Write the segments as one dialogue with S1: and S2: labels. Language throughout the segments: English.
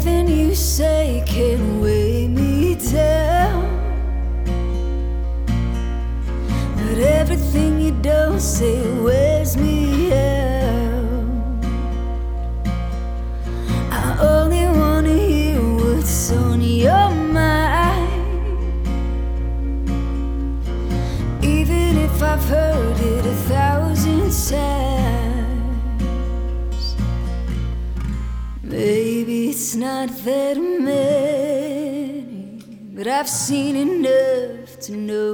S1: Nothing you say can weigh me down, but everything you don't say wears me out. I only wanna hear what's on your mind, even if I've heard it 1,000 times. Maybe it's not that many, but I've seen enough to know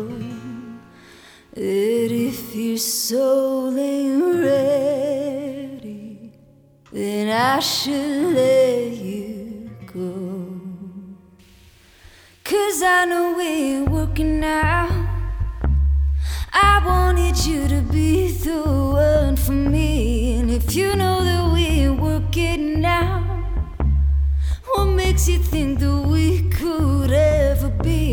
S1: that if your soul ain't ready, then I should let you go. 'Cause I know we ain't working out. I wanted you to be the one for me, and if you know that we ain't working out, what makes you think that we could ever be?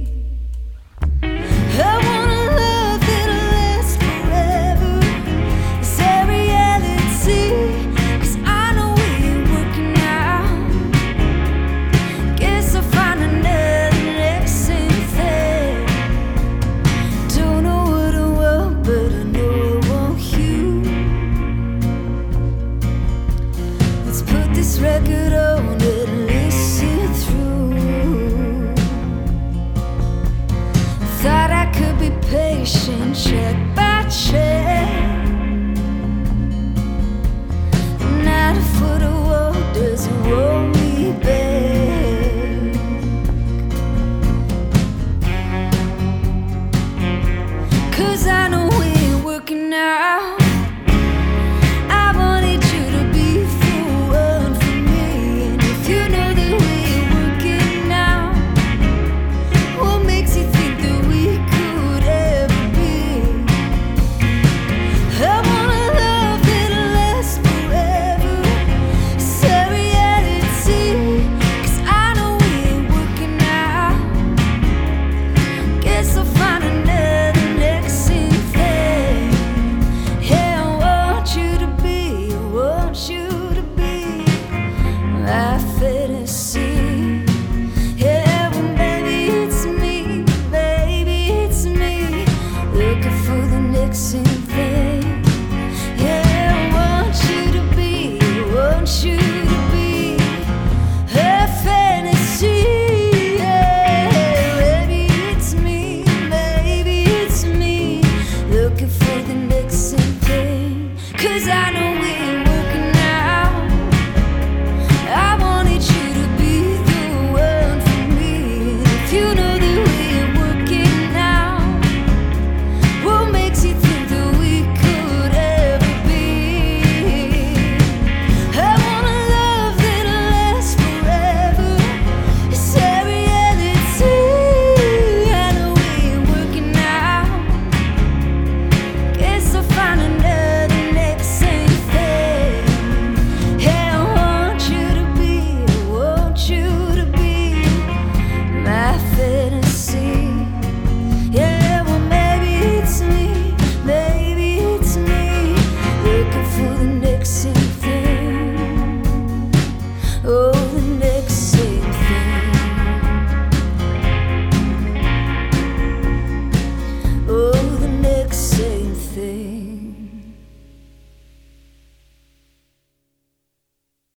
S1: I wanna love that'll last forever. Is that reality? 'Cause I know we ain't working out. Guess I'll find another next same thing. Don't know what I want, but I know I want you. Let's put this record on and listen through. Thought I could be patient, check by check. Not a foot of wall doesn't hold me back. 'Cause I know we ain't working out. I wanted you to be the one for me, and if you know that we ain't working out, what makes you think that we could ever be? I wanna love that'll last forever. Is that reality? 'Cause I know we ain't working out. Guess I'll find another next same thing. Yeah, I want you to be my fantasy.